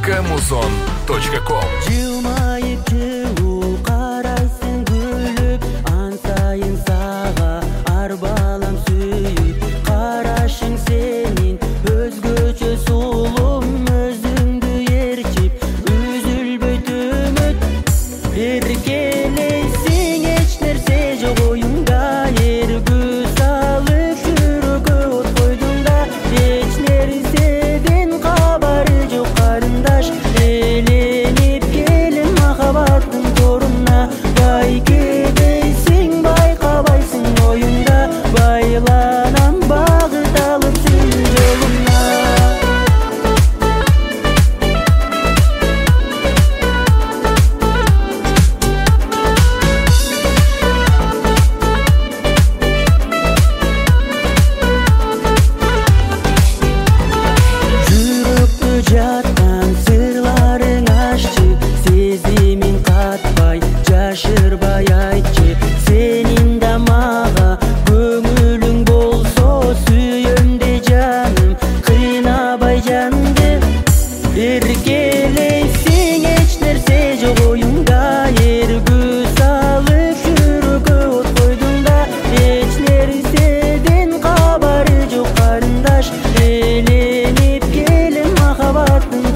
kmuzon.com. Жылмайып жылуу карайсың күлүп, ансайын сага арбалам сүйүп. Карашың сенин өзгөчө сулум, өзүңдү ээрчип, үзүлбөйт үмүт. Эркелейсиң, эч нерсе жок оюңда, эргүү салып жүрөгкө от койдуң да. Эч нерседен кабары жок карындаш, эленип келем махабаттын торуна. Байкебейсиң, байкабайсың оюңда, байланам багыт алып сүйүү жолуна. Жүрөктө жаткан сырларың аччы, сезимин катпай, жашырбай айтчы. Сенин да мага көңүлүң болсо, сүйөм де жаным, кыйнабай жанды. Эркелейсиң, эч нерсе жок оюңда, эргүү салып жүрөгкө от койдуң да. Эч нерседен кабары жок карындаш, эленип келем махабаттын